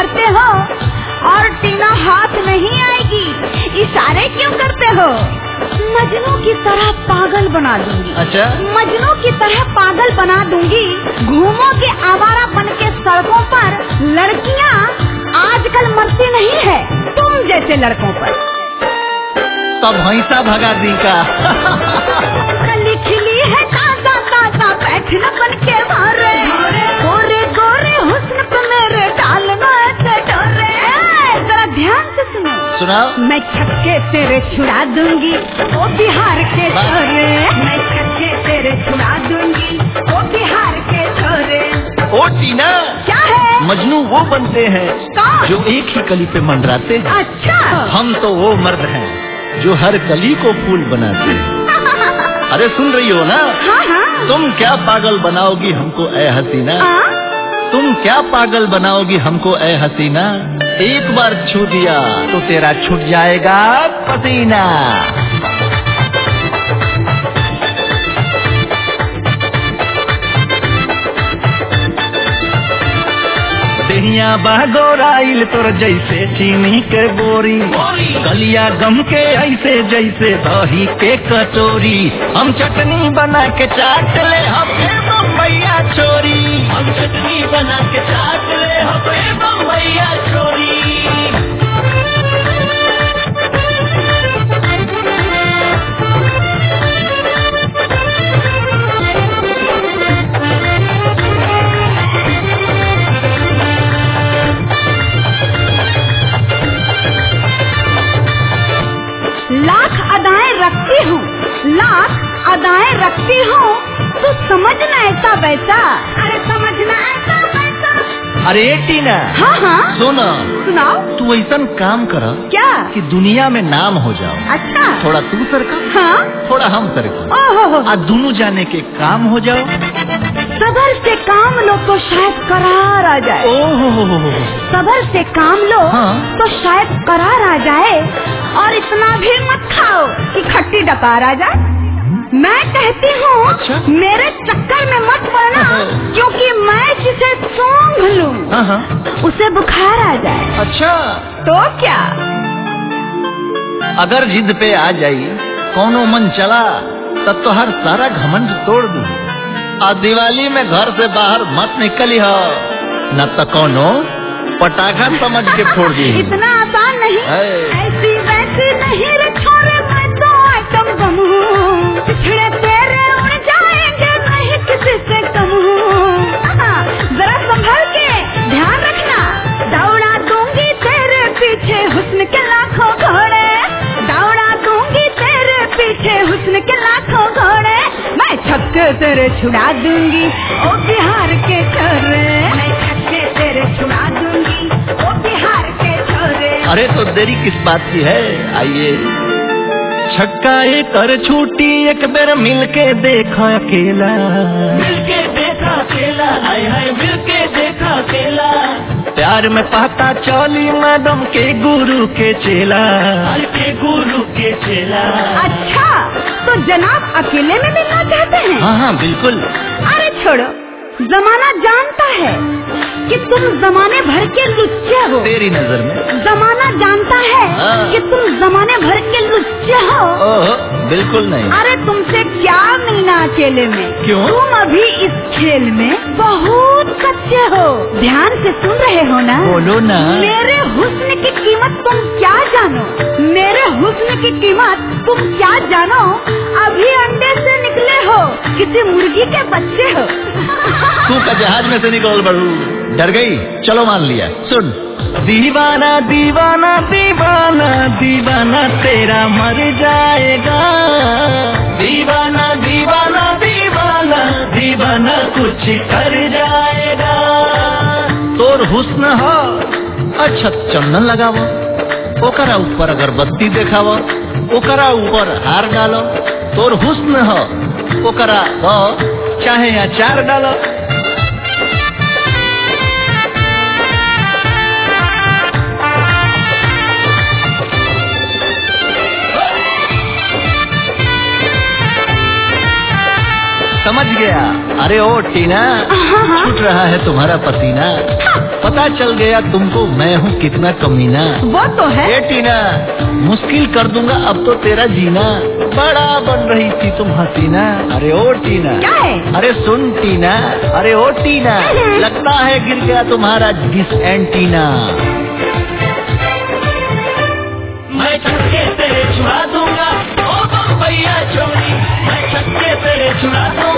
मारते हो और टीना हाथ नहीं आएगी, इशारे क्यों करते हो? मजनू की तरह पागल बना दूंगी। अच्छा, मजनू की तरह पागल बना दूंगी। घूमोगे आवारा बन के सड़कों पर। लड़कियां आजकल मरती नहीं है तुम जैसे लड़कों पर। तब भैंसा भगा दी का। कली खिली है ताजा ताजा बैठना बन के मारे। गोरे गोरे हुस्न पे मेरे डालना ऐसे डोरे। जरा ध्यान से सुनो। सुनाओ। मैं छक्के तेरे छुड़ा दूंगी ओ बिहार के छोरे। मैं छक्के तेरे छुड़ा दूंगी ओ बिहार के छोरे। ओ टीना, क्या है? मजनू वो बनते हैं कौन? जो एक ही कली पे मंडराते हैं। अच्छा, हम तो वो मर्द हैं जो हर कली को फूल बनाते हैं। अरे सुन रही हो ना? हाँ हाँ। तुम क्या पागल बनाओगी हमको ए हसीना? तुम क्या पागल बनाओगी हमको ए हसीना? एक बार छू दिया तो तेरा छूट जाएगा पसीना। देहिया बागोराइल तोर जैसे चीनी के बोरी। कलिया गम के ऐसे जैसे दही के कचोरी। हम चटनी बना के चाट ले हमे बम्बैया छोरी। हम चटनी बना के चाट ले हमे बम्बैया छोरी। लाख अदाएं रखती हूँ, लाख अदाएं रखती हूँ, तू समझना ऐसा वैसा। अरे समझना ऐसा वैसा। अरे टीना। हाँ हाँ। सुनो। सुनाओ। तू ऐसा काम कर क्या? कि दुनिया में नाम हो जाओ। अच्छा। थोड़ा तू सरका, हाँ, थोड़ा हम सरका। ओहो, आज दोनों जाने के काम हो जाओ। सबर से काम लो तो शायद करार आ जाए। ओहो, सबर से काम लो हाँ। तो शायद करार आ जाए। और इतना भी मत खाओ कि खट्टी डकार आ जाए। मैं कहती हूँ अच्छा? मेरे चक्कर में मत पड़ना, क्योंकि मैं जिसे सूंघ लूं हाँ। उसे बुखार आ जाए। अच्छा, तो क्या? अगर जिद पे आ जाई कोनो मन चला तब तो हर सारा घमंड तोड़ दूं। और दिवाली में घर से बाहर मत निकली हो, न तो कोनो पटाखा समझ के फोड़ दी। इतना आसान नहीं, ऐसी वैसी नहीं रे छोरे, मैं तो आइटम बम हूँ। पिछड़े तेरे उड़ जाएंगे, नहीं किसी से कम हूँ। जरा संभल के ध्यान रखना, दौड़ा दूंगी तेरे पीछे हुस्न के लाखों घोड़े। दौड़ा दूंगी तेरे पीछे हुस्न के लाखों घोड़े। मैं छक्के तेरे छुड़ा दूंगी ओ बिहार के छोरे। मैं छक्के तेरे छुड़ा दूंगी ओ बिहार के छोरे। अरे तो देरी किस बात की है, आइए। छक्का एक कर छूटी एक बेर मिलके देखा अकेला। मिलके देखा अकेला, हाय हाय मिलके देखा अकेला। प्यार में पता चली मैडम के गुरु के चेला। के गुरु के चेला। अच्छा, तो जनाब अकेले में मिलना चाहते हैं? हाँ हाँ बिल्कुल। अरे छोड़ो, जमाना जानता है कि तुम जमाने भर के लुच्चे हो। तेरी नजर में जमाना जानता है कि तुम जमाने भर के लुच्चे हो। ओह, बिल्कुल नहीं। अरे तुमसे क्या मिलना अकेले में? क्यों? तुम अभी इस खेल में बहुत कच्चे हो। ध्यान से सुन रहे हो ना? बोलो ना। मेरे हुस्न की कीमत तुम क्या जानो? मेरे हुस्न की कीमत तुम क्या जानो? अभी अंडे से निकले हो, किसी मुर्गी के बच्चे हो। तू का जहाज में से निकल बड़ू, डर गई? चलो मान लिया। सुन, दीवाना दीवाना दीवाना दीवाना तेरा मर जाएगा। दीवाना दीवाना दीवाना दीवाना कुछ कर जाएगा। तोर हुस्न हो अच्छा चंदन लगावो, ओकरा ऊपर अगरबत्ती देखावो, ओकरा ऊपर हार डालो। तोर हुस्न हो ओकरा वो चाहे अचार डालो। समझ गया। अरे ओ टीना, छूट रहा है तुम्हारा पसीना, पता चल गया तुमको मैं हूँ कितना कमीना। वो तो है। ए टीना, मुश्किल कर दूंगा अब तो तेरा जीना, बड़ा बन रही थी तुम हसीना। अरे ओ टीना, क्या है? अरे सुन टीना, अरे ओ टीना, लगता है गिर गया तुम्हारा डिस एंटीना। मैं छक्के तेरे छुड़ा दूंगा, ओ बम्बैया छोरी, मैं छक्के तेरे छुड़ा दूंगा।